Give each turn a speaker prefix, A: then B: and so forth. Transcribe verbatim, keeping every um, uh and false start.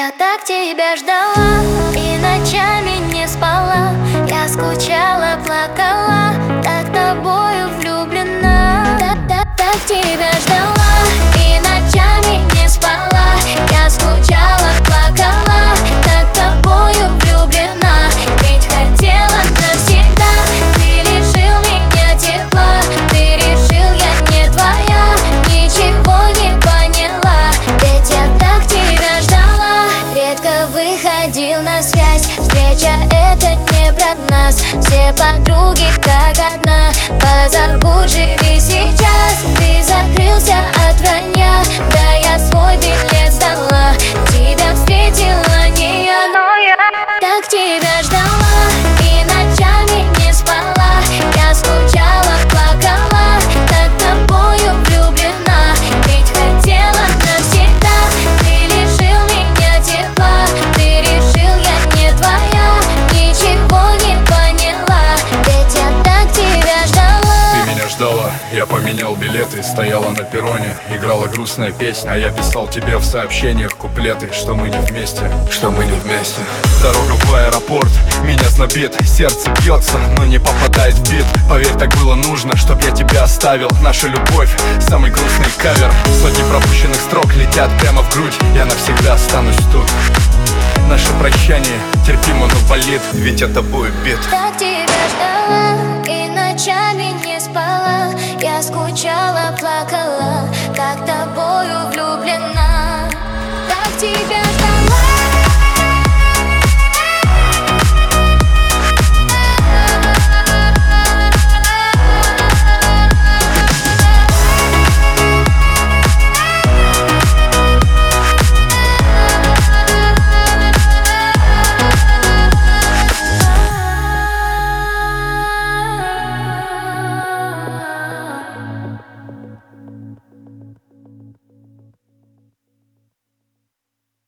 A: Я так тебя ждала и ночами не спала. Я скучала, плакала, так тобою влюблена. Так, так, так тебя ждала и ночами не спала. Я скучала, плакала, так тобою влюблена. Ведь хотела навсегда, ты лишил меня тепла. Ты решил, я не твоя, ничего не поняла. Ведь я так тебя ждала, редко выходил на связь. Встреча это не про нас, все подруги как одна. Позабудь, живи сейчас, ты закрылся от вранья. Да я свой билет сдала, тебя встретила не я, но я так тебя ждала и ночами не спала. Я скучала, плакала, так тобою влюблена. Ведь хотела навсегда, ты лишил меня тепла. Ты решил, я не твоя, ничего не поняла. Ведь я так тебя ждала.
B: Ты меня ждала, я поменял билеты. Стояла на перроне, играла грустная песня. А я писал тебе в сообщениях куплеты, что мы не вместе, что мы не вместе. Дорога в аэропорт, меня знобит. Сердце бьется, но не попадает в бит. Поверь, так было нужно, чтоб я тебя оставил. Наша любовь, самый грустный кавер. Сотни пропущенных строк летят прямо в грудь. Я навсегда останусь тут. Наше прощание терпимо, но болит, ведь я тобой бит.
A: Так тебя ждала и ночами не спала. Я скучала, плакала, так тобою влюблена. Так тебя